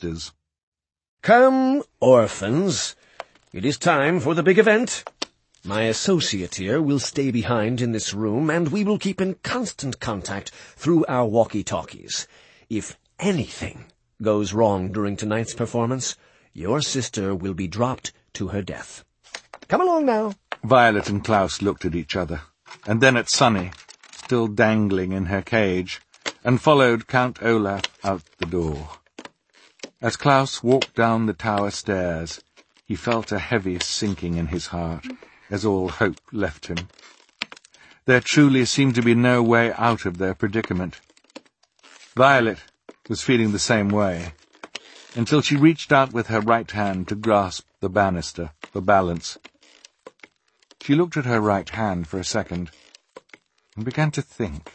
sisters. Come, orphans. It is time for the big event. My associate here will stay behind in this room, and we will keep in constant contact through our walkie-talkies. If anything goes wrong during tonight's performance, your sister will be dropped to her death. Come along now. Violet and Klaus looked at each other, and then at Sunny, still dangling in her cage, and followed Count Olaf out the door. As Klaus walked down the tower stairs, he felt a heavy sinking in his heart, as all hope left him. There truly seemed to be no way out of their predicament. Violet was feeling the same way, until she reached out with her right hand to grasp the banister for balance. She looked at her right hand for a second, and began to think.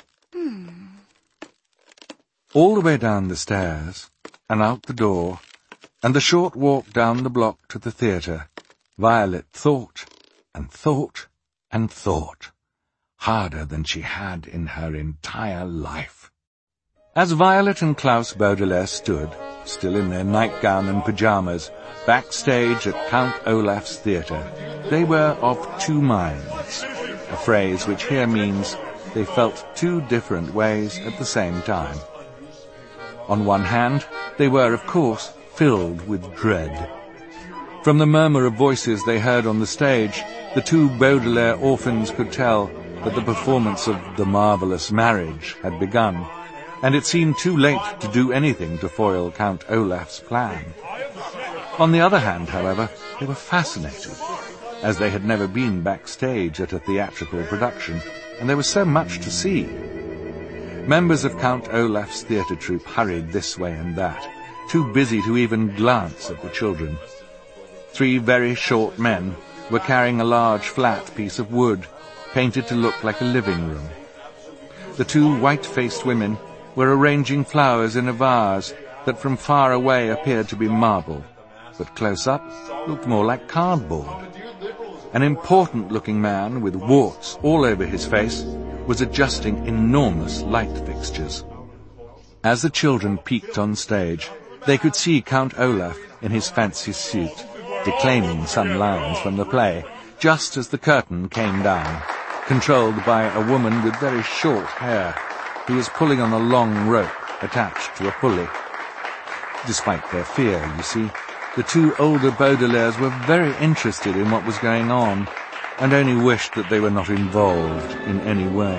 All the way down the stairs, and out the door, and the short walk down the block to the theatre, Violet thought, and thought, and thought, harder than she had in her entire life. As Violet and Klaus Baudelaire stood, still in their nightgown and pyjamas, backstage at Count Olaf's theatre, they were of two minds, a phrase which here means they felt two different ways at the same time. On one hand, they were, of course, filled with dread. From the murmur of voices they heard on the stage, the two Baudelaire orphans could tell that the performance of The Marvellous Marriage had begun, and it seemed too late to do anything to foil Count Olaf's plan. On the other hand, however, they were fascinated, as they had never been backstage at a theatrical production, and there was so much to see. Members of Count Olaf's theatre troupe hurried this way and that, too busy to even glance at the children. 3 very short men were carrying a large flat piece of wood, painted to look like a living room. The 2 white-faced women were arranging flowers in a vase that from far away appeared to be marble, but close up looked more like cardboard. An important-looking man with warts all over his face was adjusting enormous light fixtures. As the children peeked on stage, they could see Count Olaf in his fancy suit, declaiming some lines from the play, just as the curtain came down, controlled by a woman with very short hair, who was pulling on a long rope attached to a pulley. Despite their fear, you see, the 2 older Baudelaires were very interested in what was going on, and only wished that they were not involved in any way.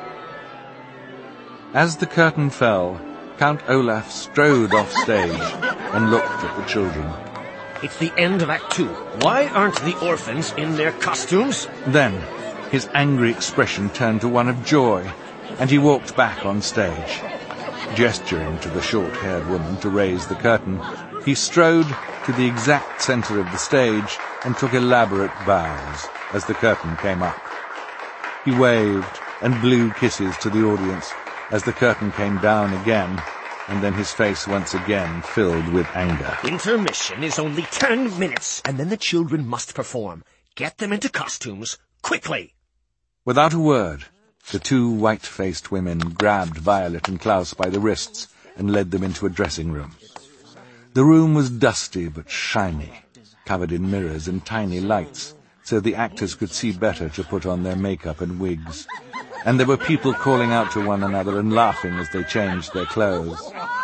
As the curtain fell, Count Olaf strode off stage and looked at the children. It's the end of Act 2. Why aren't the orphans in their costumes? Then his angry expression turned to one of joy, and he walked back on stage. Gesturing to the short-haired woman to raise the curtain, he strode to the exact center of the stage and took elaborate bows as the curtain came up. He waved and blew kisses to the audience as the curtain came down again, and then his face once again filled with anger. Intermission is only 10 minutes, and then the children must perform. Get them into costumes, quickly! Without a word, the 2 white-faced women grabbed Violet and Klaus by the wrists and led them into a dressing room. The room was dusty but shiny, covered in mirrors and tiny lights, so the actors could see better to put on their makeup and wigs. And there were people calling out to one another and laughing as they changed their clothes.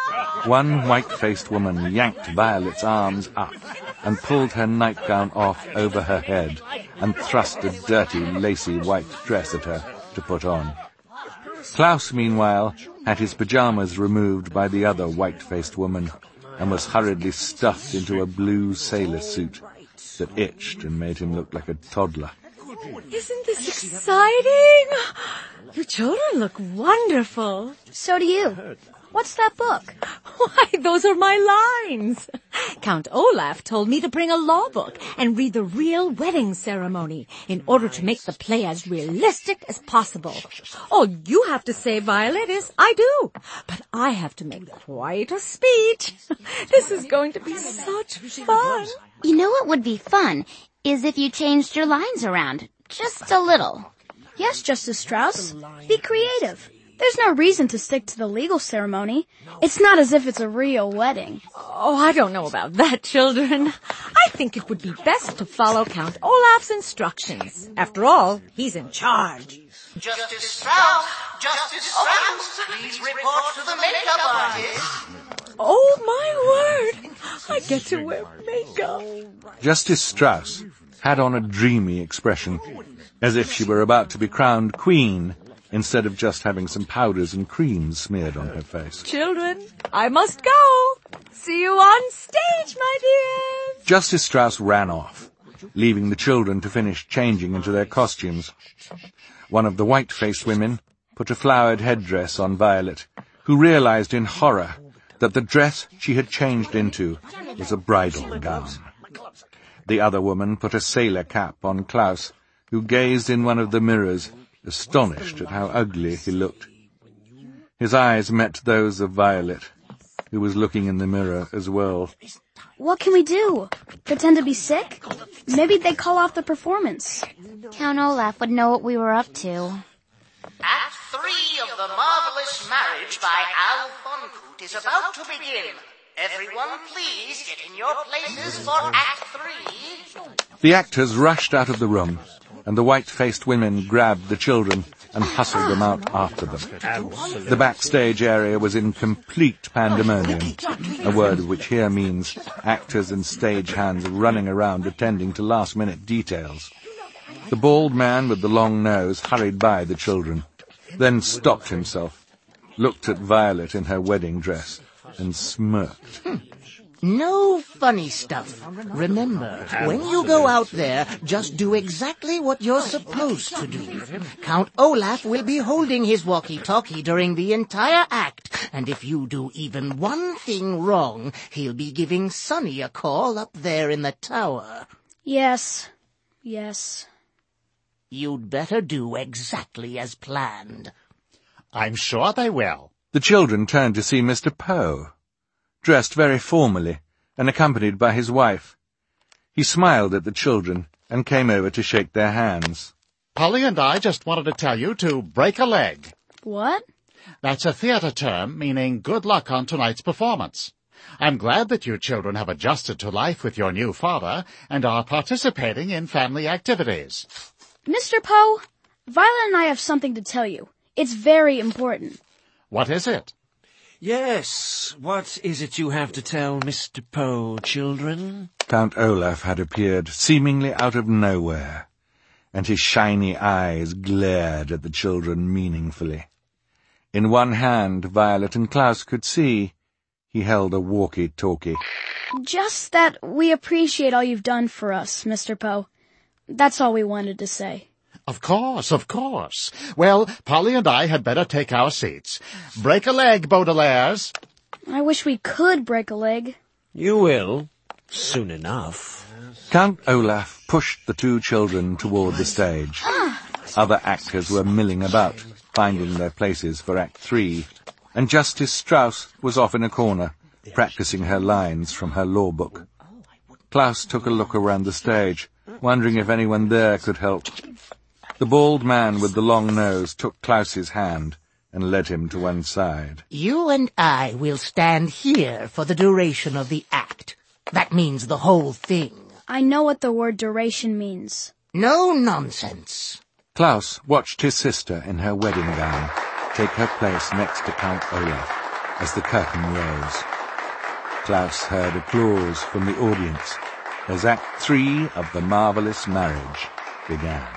One white-faced woman yanked Violet's arms up and pulled her nightgown off over her head and thrust a dirty, lacy white dress at her to put on. Klaus, meanwhile, had his pyjamas removed by the other white-faced woman and was hurriedly stuffed into a blue sailor suit that itched and made him look like a toddler. Isn't this exciting? You children look wonderful. So do you. What's that book? Why, those are my lines. Count Olaf told me to bring a law book and read the real wedding ceremony in order to make the play as realistic as possible. All you have to say, Violet, is I do. But I have to make quite a speech. This is going to be such fun. You know what would be fun is if you changed your lines around. Just a little. Yes, Justice Strauss. Be creative. There's no reason to stick to the legal ceremony. It's not as if it's a real wedding. Oh, I don't know about that, children. I think it would be best to follow Count Olaf's instructions. After all, he's in charge. Justice Strauss, please report to the makeup artist. Oh, my word. I get to wear makeup. Justice Strauss had on a dreamy expression, as if she were about to be crowned queen, instead of just having some powders and creams smeared on her face. Children, I must go. See you on stage, my dears. Justice Strauss ran off, leaving the children to finish changing into their costumes. One of the white-faced women put a flowered headdress on Violet, who realized in horror that the dress she had changed into was a bridal gown. The other woman put a sailor cap on Klaus, who gazed in one of the mirrors, astonished at how ugly he looked. His eyes met those of Violet, who was looking in the mirror as well. What can we do? Pretend to be sick? Maybe they call off the performance. Count Olaf would know what we were up to. Act 3 of The Marvelous Marriage by Al Funkoot is about to begin. Everyone, please get in your places for Act 3. The actors rushed out of the room, and the white-faced women grabbed the children and hustled them out after them. The backstage area was in complete pandemonium, a word which here means actors and stagehands running around attending to last-minute details. The bald man with the long nose hurried by the children, then stopped himself, looked at Violet in her wedding dress, and smirked. No funny stuff. Remember, when you go out there, just do exactly what you're supposed to do. Count Olaf will be holding his walkie-talkie during the entire act, and if you do even one thing wrong, he'll be giving Sonny a call up there in the tower. Yes. You'd better do exactly as planned. I'm sure they will. The children turned to see Mr. Poe, dressed very formally and accompanied by his wife. He smiled at the children and came over to shake their hands. Polly and I just wanted to tell you to break a leg. What? That's a theatre term meaning good luck on tonight's performance. I'm glad that you children have adjusted to life with your new father and are participating in family activities. Mr. Poe, Violet and I have something to tell you. It's very important. What is it? Yes, what is it you have to tell Mr. Poe, children? Count Olaf had appeared seemingly out of nowhere, and his shiny eyes glared at the children meaningfully. In one hand, Violet and Klaus could see he held a walkie-talkie. Just that we appreciate all you've done for us, Mr. Poe. That's all we wanted to say. Of course. Well, Polly and I had better take our seats. Break a leg, Baudelaires. I wish we could break a leg. You will, soon enough. Count Olaf pushed the two children toward the stage. Other actors were milling about, finding their places for Act 3, and Justice Strauss was off in a corner, practicing her lines from her law book. Klaus took a look around the stage, wondering if anyone there could help. The bald man with the long nose took Klaus's hand and led him to one side. You and I will stand here for the duration of the act. That means the whole thing. I know what the word duration means. No nonsense. Klaus watched his sister in her wedding gown take her place next to Count Olaf as the curtain rose. Klaus heard applause from the audience as Act 3 of The Marvelous Marriage began.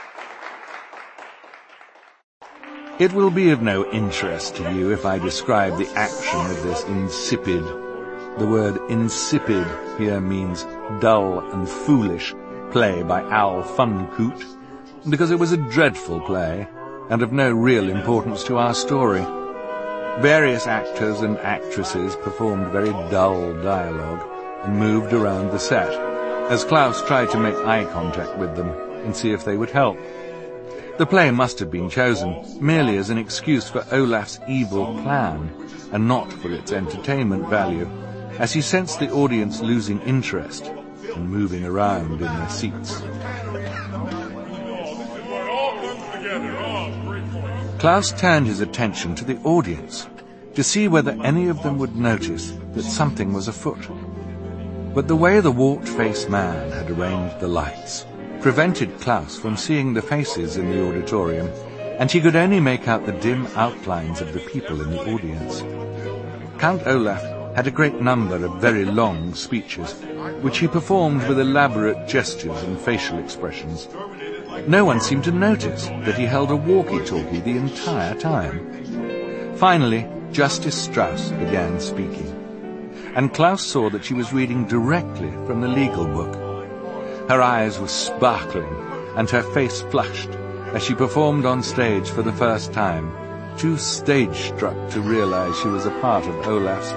It will be of no interest to you if I describe the action of this insipid. The word insipid here means dull and foolish play by Al Funkoot, because it was a dreadful play and of no real importance to our story. Various actors and actresses performed very dull dialogue and moved around the set, as Klaus tried to make eye contact with them and see if they would help. The play must have been chosen merely as an excuse for Olaf's evil plan, and not for its entertainment value, as he sensed the audience losing interest and moving around in their seats. Klaus turned his attention to the audience to see whether any of them would notice that something was afoot. But the way the wart-faced man had arranged the lights prevented Klaus from seeing the faces in the auditorium, and he could only make out the dim outlines of the people in the audience. Count Olaf had a great number of very long speeches, which he performed with elaborate gestures and facial expressions. No one seemed to notice that he held a walkie-talkie the entire time. Finally, Justice Strauss began speaking, and Klaus saw that she was reading directly from the legal book. Her eyes were sparkling, and her face flushed as she performed on stage for the first time, too stage-struck to realize she was a part of Olaf's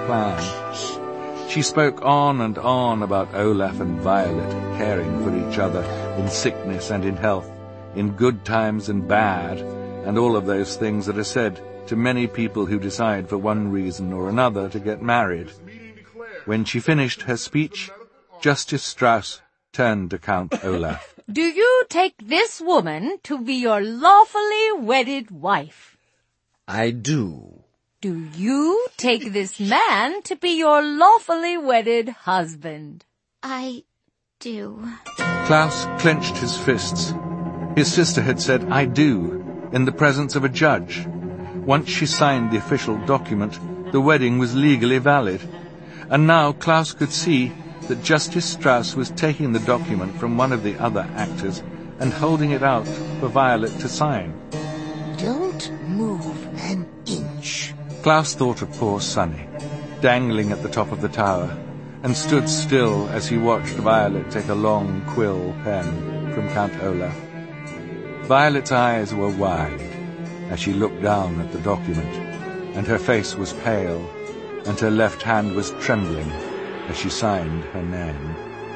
plan. She spoke on and on about Olaf and Violet caring for each other in sickness and in health, in good times and bad, and all of those things that are said to many people who decide for one reason or another to get married. When she finished her speech, Justice Strauss turned to Count Olaf. Do you take this woman to be your lawfully wedded wife? I do. Do you take this man to be your lawfully wedded husband? I do. Klaus clenched his fists. His sister had said, "I do," in the presence of a judge. Once she signed the official document, the wedding was legally valid. And now Klaus could see that Justice Strauss was taking the document from one of the other actors and holding it out for Violet to sign. Don't move an inch. Klaus thought of poor Sonny, dangling at the top of the tower, and stood still as he watched Violet take a long quill pen from Count Olaf. Violet's eyes were wide as she looked down at the document, and her face was pale, and her left hand was trembling as she signed her name.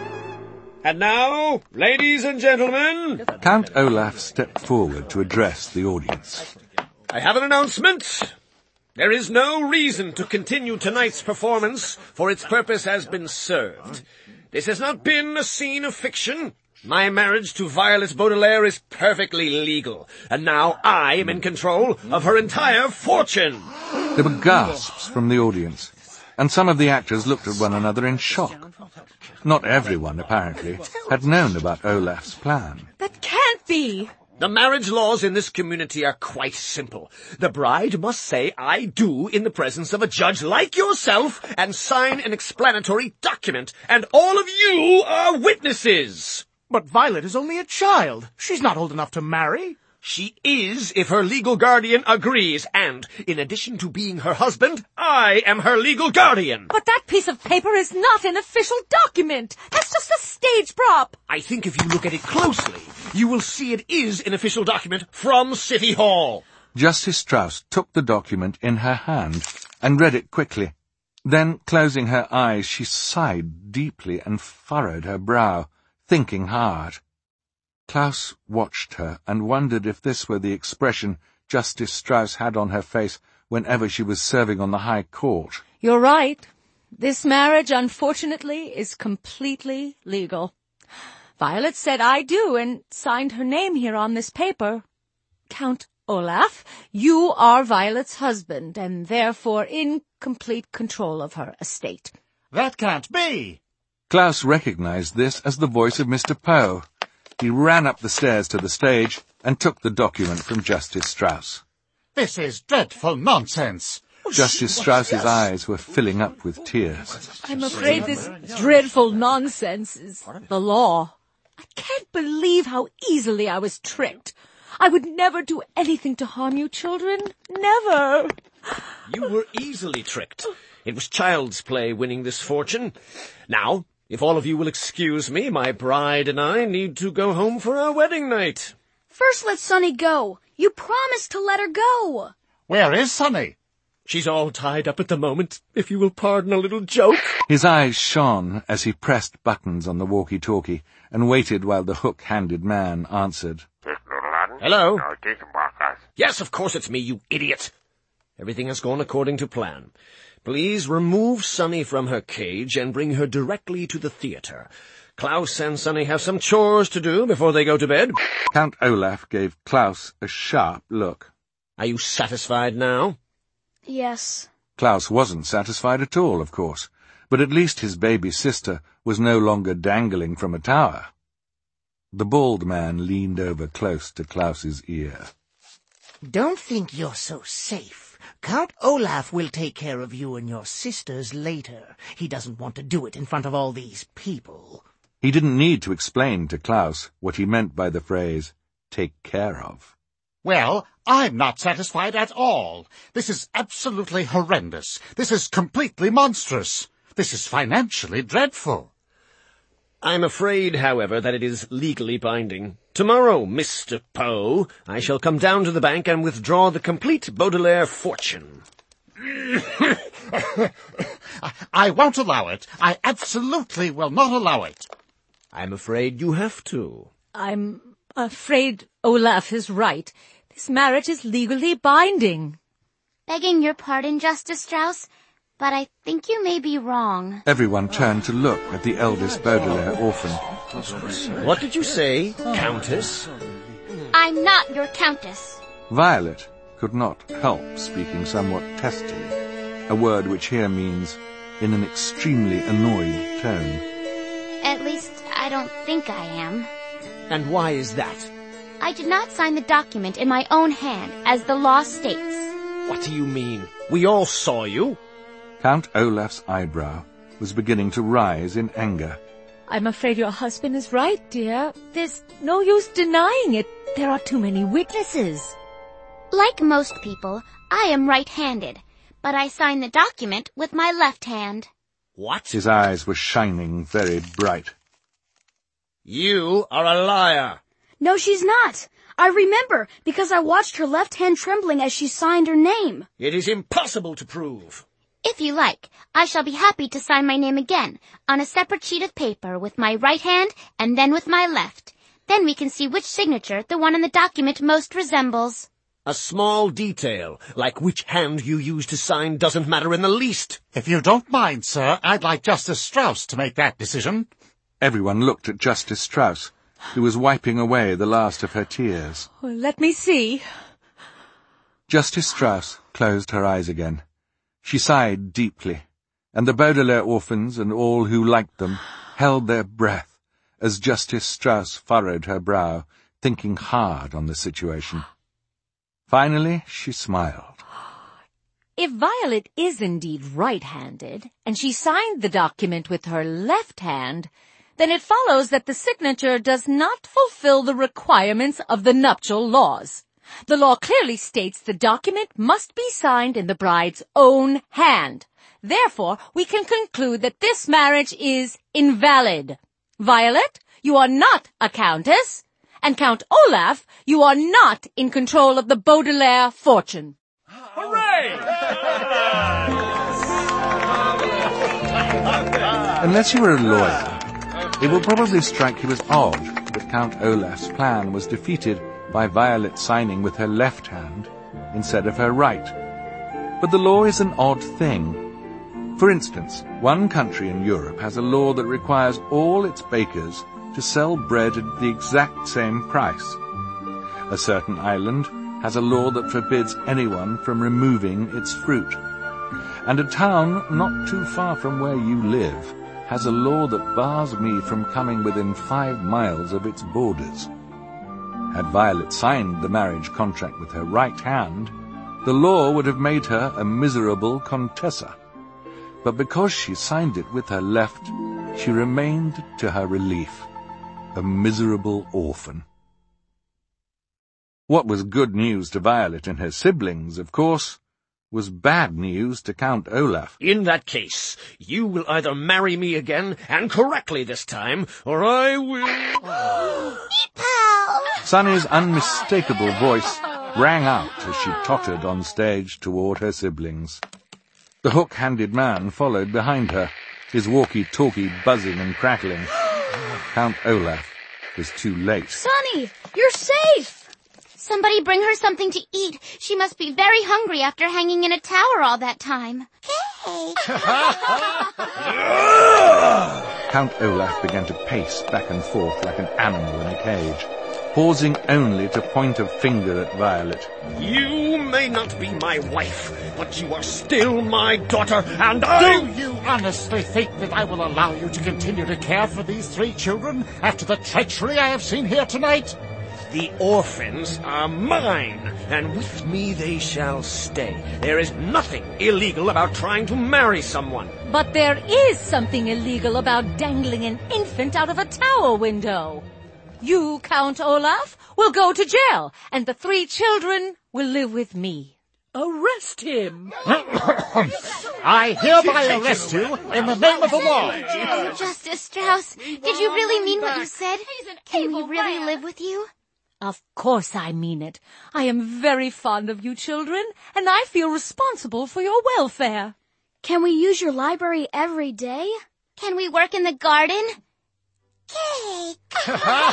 And now, ladies and gentlemen, Count Olaf stepped forward to address the audience. I have an announcement. There is no reason to continue tonight's performance, for its purpose has been served. This has not been a scene of fiction. My marriage to Violet Baudelaire is perfectly legal, and now I am in control of her entire fortune. There were gasps from the audience, and some of the actors looked at one another in shock. Not everyone, apparently, had known about Olaf's plan. That can't be! The marriage laws in this community are quite simple. The bride must say, "I do," in the presence of a judge like yourself, and sign an explanatory document, and all of you are witnesses. But Violet is only a child. She's not old enough to marry. She is, if her legal guardian agrees, and, in addition to being her husband, I am her legal guardian. But that piece of paper is not an official document. That's just a stage prop. I think if you look at it closely, you will see it is an official document from City Hall. Justice Strauss took the document in her hand and read it quickly. Then, closing her eyes, she sighed deeply and furrowed her brow, thinking hard. Klaus watched her and wondered if this were the expression Justice Strauss had on her face whenever she was serving on the High Court. You're right. This marriage, unfortunately, is completely legal. Violet said "I do" and signed her name here on this paper. Count Olaf, you are Violet's husband, and therefore in complete control of her estate. That can't be. Klaus recognized this as the voice of Mr. Poe. He ran up the stairs to the stage and took the document from Justice Strauss. This is dreadful nonsense. Justice Strauss's eyes were filling up with tears. I'm afraid this dreadful nonsense is the law. I can't believe how easily I was tricked. I would never do anything to harm you children. Never. You were easily tricked. It was child's play winning this fortune. Now, if all of you will excuse me, my bride and I need to go home for our wedding night. First let Sonny go. You promised to let her go. Where is Sonny? She's all tied up at the moment, if you will pardon a little joke. His eyes shone as he pressed buttons on the walkie-talkie and waited while the hook-handed man answered. Hello? Yes, of course it's me, you idiot. Everything has gone according to plan. Please remove Sonny from her cage and bring her directly to the theater. Klaus and Sonny have some chores to do before they go to bed. Count Olaf gave Klaus a sharp look. Are you satisfied now? Yes. Klaus wasn't satisfied at all, of course, but at least his baby sister was no longer dangling from a tower. The bald man leaned over close to Klaus's ear. Don't think you're so safe. Count Olaf will take care of you and your sisters later. He doesn't want to do it in front of all these people. He didn't need to explain to Klaus what he meant by the phrase, take care of. Well, I'm not satisfied at all. This is absolutely horrendous. This is completely monstrous. This is financially dreadful. I'm afraid, however, that it is legally binding. Tomorrow, Mr. Poe, I shall come down to the bank and withdraw the complete Baudelaire fortune. I won't allow it. I absolutely will not allow it. I'm afraid you have to. I'm afraid Olaf is right. This marriage is legally binding. Begging your pardon, Justice Strauss, but I think you may be wrong. Everyone turned to look at the eldest Baudelaire orphan. What did you say, Countess? I'm not your countess. Violet could not help speaking somewhat testily, a word which here means in an extremely annoyed tone. At least, I don't think I am. And why is that? I did not sign the document in my own hand, as the law states. What do you mean? We all saw you. Count Olaf's eyebrow was beginning to rise in anger. I'm afraid your husband is right, dear. There's no use denying it. There are too many witnesses. Like most people, I am right-handed, but I sign the document with my left hand. What? His eyes were shining very bright. You are a liar. No, she's not. I remember, because I watched her left hand trembling as she signed her name. It is impossible to prove. If you like, I shall be happy to sign my name again, on a separate sheet of paper with my right hand and then with my left. Then we can see which signature the one on the document most resembles. A small detail, like which hand you use to sign, doesn't matter in the least. If you don't mind, sir, I'd like Justice Strauss to make that decision. Everyone looked at Justice Strauss, who was wiping away the last of her tears. Well, let me see. Justice Strauss closed her eyes again. She sighed deeply, and the Baudelaire orphans and all who liked them held their breath as Justice Strauss furrowed her brow, thinking hard on the situation. Finally, she smiled. If Violet is indeed right-handed, and she signed the document with her left hand, then it follows that the signature does not fulfill the requirements of the nuptial laws. The law clearly states the document must be signed in the bride's own hand. Therefore, we can conclude that this marriage is invalid. Violet, you are not a countess, and Count Olaf, you are not in control of the Baudelaire fortune. Hooray! Unless you were a lawyer, it will probably strike you as odd that Count Olaf's plan was defeated by Violet signing with her left hand instead of her right. But the law is an odd thing. For instance, one country in Europe has a law that requires all its bakers to sell bread at the exact same price. A certain island has a law that forbids anyone from removing its fruit. And a town not too far from where you live has a law that bars me from coming within 5 miles of its borders. Had Violet signed the marriage contract with her right hand, the law would have made her a miserable contessa. But because she signed it with her left, she remained, to her relief, a miserable orphan. What was good news to Violet and her siblings, of course, was bad news to Count Olaf. In that case, you will either marry me again, and correctly this time, or I will... Sunny's unmistakable voice rang out as she tottered on stage toward her siblings. The hook-handed man followed behind her, his walkie-talkie buzzing and crackling. Count Olaf was too late. Sunny, you're safe! Somebody bring her something to eat. She must be very hungry after hanging in a tower all that time. Hey! Count Olaf began to pace back and forth like an animal in a cage. pausing only to point a finger at Violet. You may not be my wife, but you are still my daughter, and Do you honestly think that I will allow you to continue to care for these 3 children after the treachery I have seen here tonight? The orphans are mine, and with me they shall stay. There is nothing illegal about trying to marry someone. But there is something illegal about dangling an infant out of a tower window. You, Count Olaf, will go to jail, and the 3 children will live with me. Arrest him! I hereby arrest you in the name of the law. Oh, Justice Strauss, did you really mean what you said? Can we really live with you? Of course I mean it. I am very fond of you children, and I feel responsible for your welfare. Can we use your library every day? Can we work in the garden? Cake!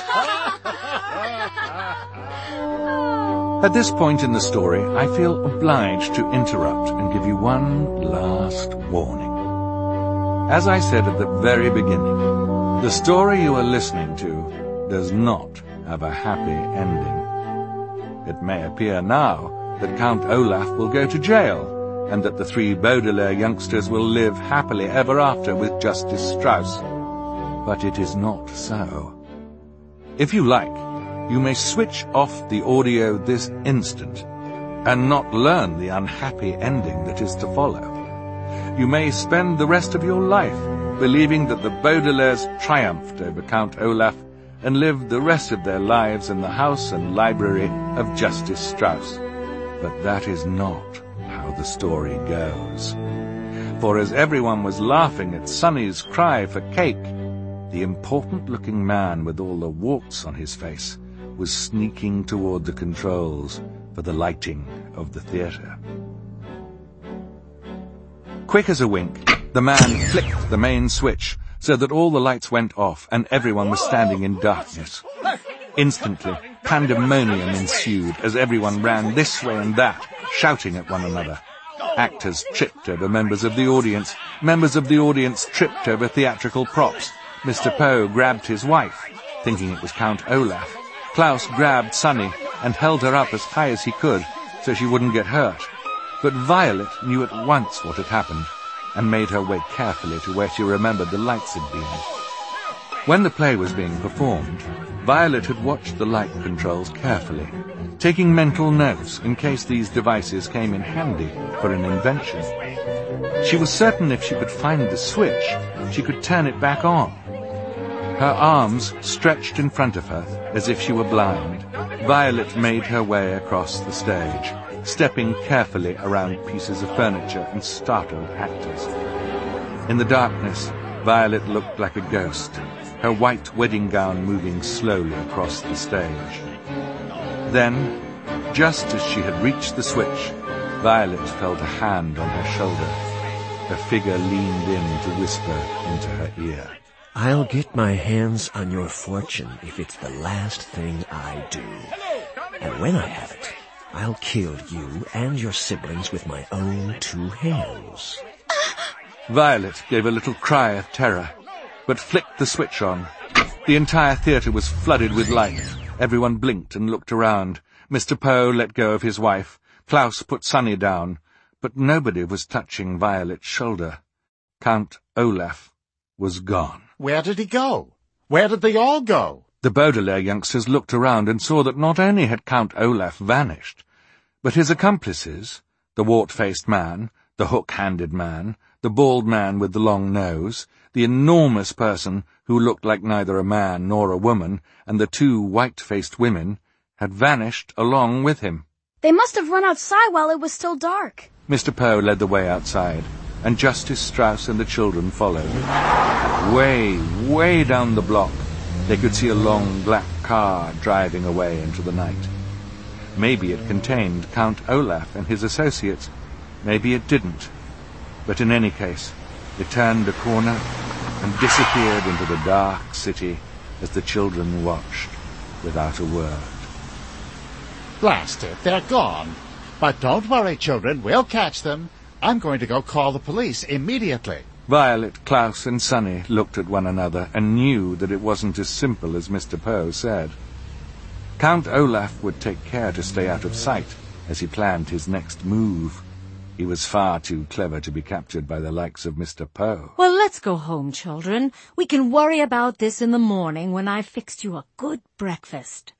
At this point in the story, I feel obliged to interrupt and give you one last warning. As I said at the very beginning, the story you are listening to does not have a happy ending. It may appear now that Count Olaf will go to jail, and that the 3 Baudelaire youngsters will live happily ever after with Justice Strauss. But it is not so. If you like, you may switch off the audio this instant and not learn the unhappy ending that is to follow. You may spend the rest of your life believing that the Baudelaires triumphed over Count Olaf and lived the rest of their lives in the house and library of Justice Strauss. But that is not how the story goes. For as everyone was laughing at Sonny's cry for cake, the important-looking man with all the warts on his face was sneaking toward the controls for the lighting of the theatre. Quick as a wink, the man flicked the main switch so that all the lights went off and everyone was standing in darkness. Instantly, pandemonium ensued as everyone ran this way and that, shouting at one another. Actors tripped over members of the audience. Members of the audience tripped over theatrical props. Mr. Poe grabbed his wife, thinking it was Count Olaf. Klaus grabbed Sonny and held her up as high as he could so she wouldn't get hurt. But Violet knew at once what had happened and made her way carefully to where she remembered the lights had been. When the play was being performed, Violet had watched the light controls carefully, taking mental notes in case these devices came in handy for an invention. She was certain if she could find the switch, she could turn it back on. Her arms stretched in front of her as if she were blind. Violet made her way across the stage, stepping carefully around pieces of furniture and startled actors. In the darkness, Violet looked like a ghost, her white wedding gown moving slowly across the stage. Then, just as she had reached the switch, Violet felt a hand on her shoulder. A figure leaned in to whisper into her ear. I'll get my hands on your fortune if it's the last thing I do. And when I have it, I'll kill you and your siblings with my own 2 hands. Violet gave a little cry of terror, but flicked the switch on. The entire theatre was flooded with light. Everyone blinked and looked around. Mr. Poe let go of his wife. Klaus put Sonny down, but nobody was touching Violet's shoulder. Count Olaf was gone. Where did he go? Where did they all go? The Baudelaire youngsters looked around and saw that not only had Count Olaf vanished, but his accomplices, the wart-faced man, the hook-handed man, the bald man with the long nose, the enormous person who looked like neither a man nor a woman, and the 2 white-faced women, had vanished along with him. They must have run outside while it was still dark. Mr. Poe led the way outside, and Justice Strauss and the children followed. Way, way down the block, they could see a long black car driving away into the night. Maybe it contained Count Olaf and his associates. Maybe it didn't. But in any case, they turned a corner and disappeared into the dark city as the children watched without a word. Blast it, they're gone. But don't worry, children, we'll catch them. I'm going to go call the police immediately. Violet, Klaus, and Sonny looked at one another and knew that it wasn't as simple as Mr. Poe said. Count Olaf would take care to stay out of sight as he planned his next move. He was far too clever to be captured by the likes of Mr. Poe. Well, let's go home, children. We can worry about this in the morning when I've fixed you a good breakfast.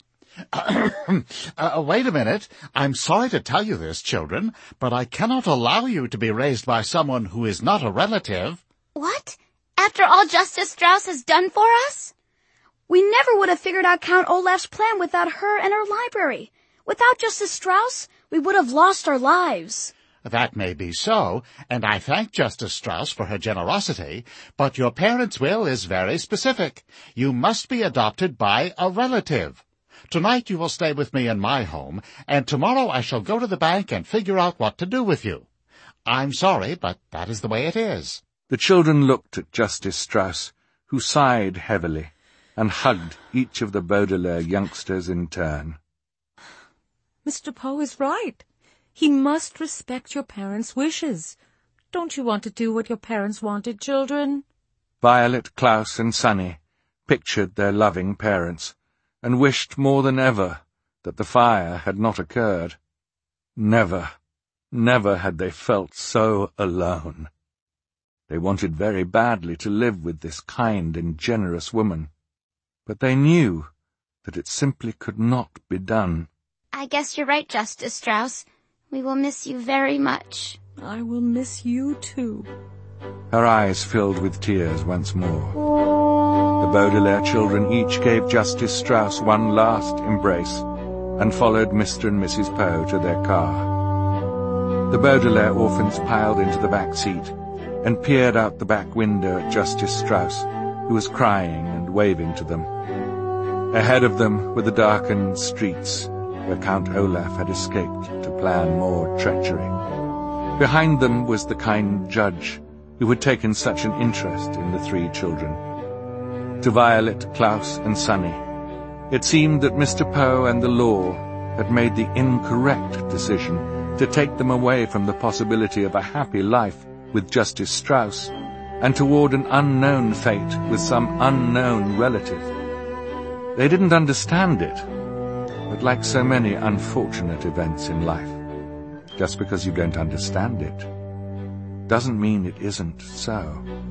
Wait a minute. I'm sorry to tell you this, children, but I cannot allow you to be raised by someone who is not a relative. What? After all Justice Strauss has done for us? We never would have figured out Count Olaf's plan without her and her library. Without Justice Strauss, we would have lost our lives. That may be so, and I thank Justice Strauss for her generosity, but your parents' will is very specific. You must be adopted by a relative. Tonight you will stay with me in my home, and tomorrow I shall go to the bank and figure out what to do with you. I'm sorry, but that is the way it is. The children looked at Justice Strauss, who sighed heavily, and hugged each of the Baudelaire youngsters in turn. Mr. Poe is right. He must respect your parents' wishes. Don't you want to do what your parents wanted, children? Violet, Klaus, and Sunny pictured their loving parents, and wished more than ever that the fire had not occurred. Never, never had they felt so alone. They wanted very badly to live with this kind and generous woman, but they knew that it simply could not be done. I guess you're right, Justice Strauss. We will miss you very much. I will miss you, too. Her eyes filled with tears once more. The Baudelaire children each gave Justice Strauss one last embrace and followed Mr. and Mrs. Poe to their car. The Baudelaire orphans piled into the back seat and peered out the back window at Justice Strauss, who was crying and waving to them. Ahead of them were the darkened streets where Count Olaf had escaped to plan more treachery. Behind them was the kind judge who had taken such an interest in the three children. To Violet, Klaus, and Sunny, it seemed that Mr. Poe and the law had made the incorrect decision to take them away from the possibility of a happy life with Justice Strauss and toward an unknown fate with some unknown relative. They didn't understand it, but like so many unfortunate events in life, just because you don't understand it doesn't mean it isn't so.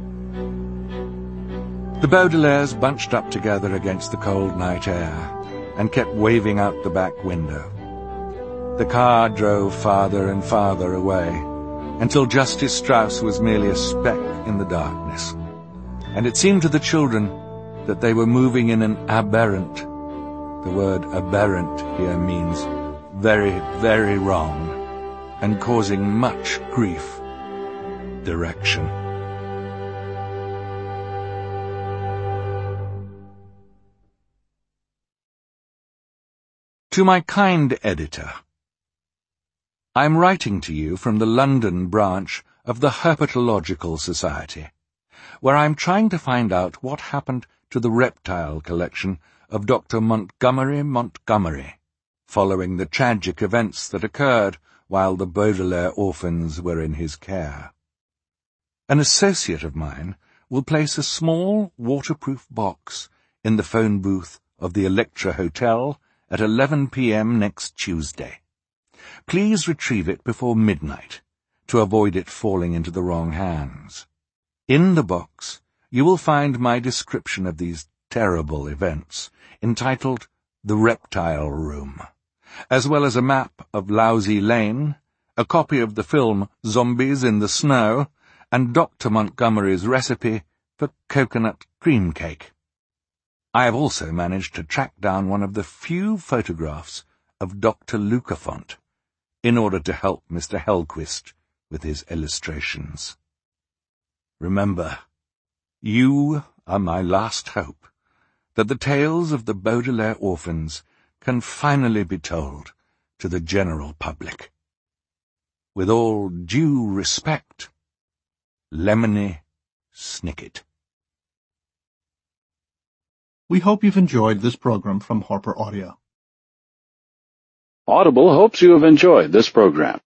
The Baudelaires bunched up together against the cold night air and kept waving out the back window. The car drove farther and farther away until Justice Strauss was merely a speck in the darkness, and it seemed to the children that they were moving in an aberrant, the word aberrant here means very, very wrong, and causing much grief, direction. To my kind editor, I am writing to you from the London branch of the Herpetological Society, where I am trying to find out what happened to the reptile collection of Dr. Montgomery, following the tragic events that occurred while the Baudelaire orphans were in his care. An associate of mine will place a small waterproof box in the phone booth of the Electra Hotel at 11 p.m. next Tuesday. Please retrieve it before midnight to avoid it falling into the wrong hands. In the box, you will find my description of these terrible events, entitled The Reptile Room, as well as a map of Lousy Lane, a copy of the film Zombies in the Snow, and Dr. Montgomery's recipe for coconut cream cake. I have also managed to track down one of the few photographs of Dr. Lucafont in order to help Mr. Hellquist with his illustrations. Remember, you are my last hope that the tales of the Baudelaire orphans can finally be told to the general public. With all due respect, Lemony Snicket. We hope you've enjoyed this program from Harper Audio. Audible hopes you have enjoyed this program.